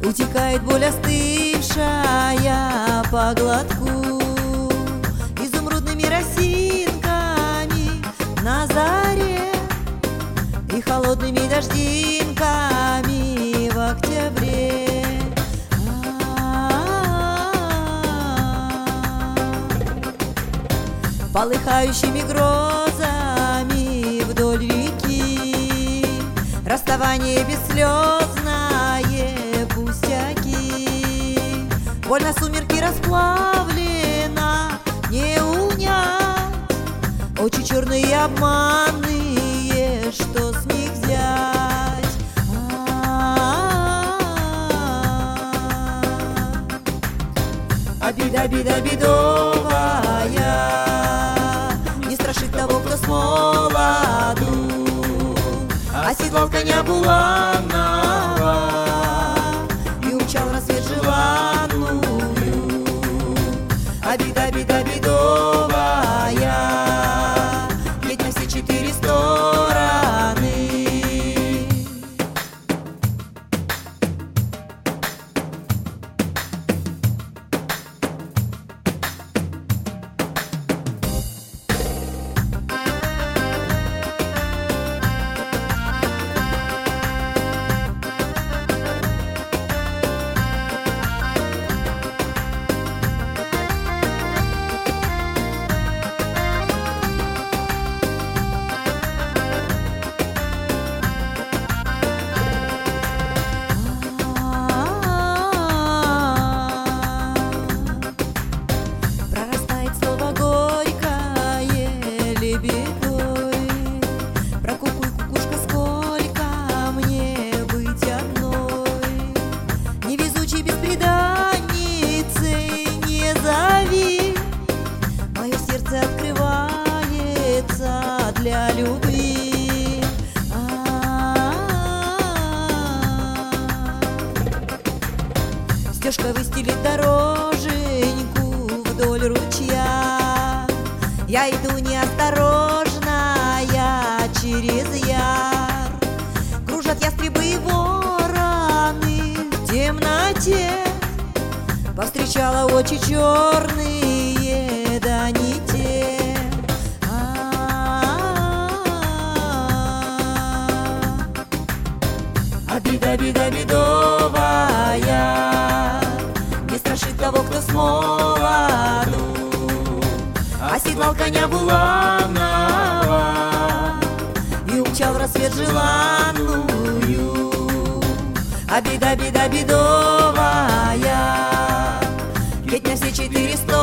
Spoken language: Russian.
Утекает боль остывшая по глотку изумрудными росинками на заре и холодными дождинками в октябре. Полыхающими грозами вдоль реки расставание бесслезное, пустяки. Больно сумерки расплавлена, не унять очи черные обманные, что с них взять? Обида, обида бедовая не страшит того, кто с молоду оседлал коня буланого и умчал рассвет желанную. Обида, обида бедовая, ведь на все четыре стороны. Прокукуй, кукушка, сколько мне быть одной, невезучей бесприданницей не зови. Мое сердце открывается для любви. Стежка выстелит дороженьку вдоль ручья. Я иду неосторожная через яр. Кружат ястребы и вороны в темноте. Повстречала очи черные, да не те. Обида, обида бедовая не страшит того, кто с молоду оседлал коня буланого и умчал в рассвет желанную. Обида, обида бедовая, ведь на все четыре стороны.